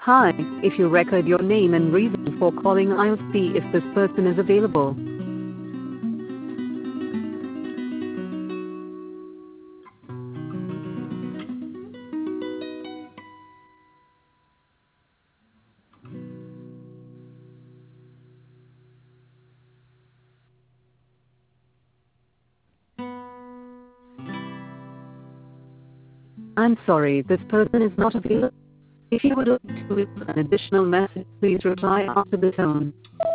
Hi, if you record your name and reason for calling, I'll see if this person is available. I'm sorry, this person is not available. If you would like to leave an additional message, please reply after the tone.